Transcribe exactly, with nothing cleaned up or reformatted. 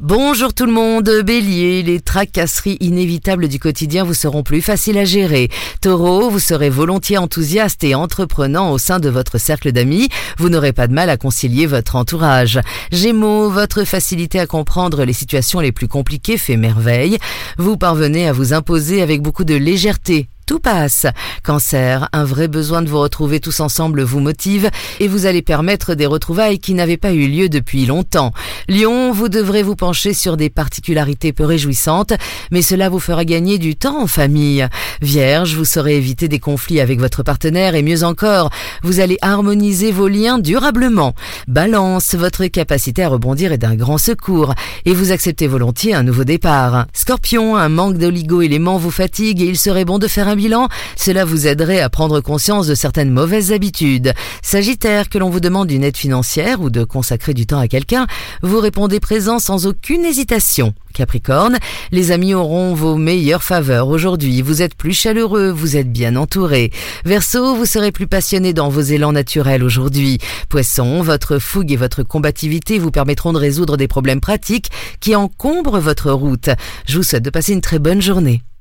Bonjour tout le monde, Bélier, les tracasseries inévitables du quotidien vous seront plus faciles à gérer. Taureau, vous serez volontiers enthousiaste et entreprenant au sein de votre cercle d'amis, vous n'aurez pas de mal à concilier votre entourage. Gémeaux, votre facilité à comprendre les situations les plus compliquées fait merveille. Vous parvenez à vous imposer avec beaucoup de légèreté. Tout passe. Cancer, un vrai besoin de vous retrouver tous ensemble vous motive et vous allez permettre des retrouvailles qui n'avaient pas eu lieu depuis longtemps. Lion, vous devrez vous pencher sur des particularités peu réjouissantes, mais cela vous fera gagner du temps en famille. Vierge, vous saurez éviter des conflits avec votre partenaire et mieux encore, vous allez harmoniser vos liens durablement. Balance, votre capacité à rebondir est d'un grand secours et vous acceptez volontiers un nouveau départ. Scorpion, un manque d'oligo-éléments vous fatigue et il serait bon de faire un bilan, cela vous aiderait à prendre conscience de certaines mauvaises habitudes. Sagittaire, que l'on vous demande une aide financière ou de consacrer du temps à quelqu'un, vous répondez présent sans aucune hésitation. Capricorne, les amis auront vos meilleures faveurs aujourd'hui, vous êtes plus chaleureux, vous êtes bien entouré. Verseau, vous serez plus passionné dans vos élans naturels aujourd'hui. Poisson, votre fougue et votre combativité vous permettront de résoudre des problèmes pratiques qui encombrent votre route. Je vous souhaite de passer une très bonne journée.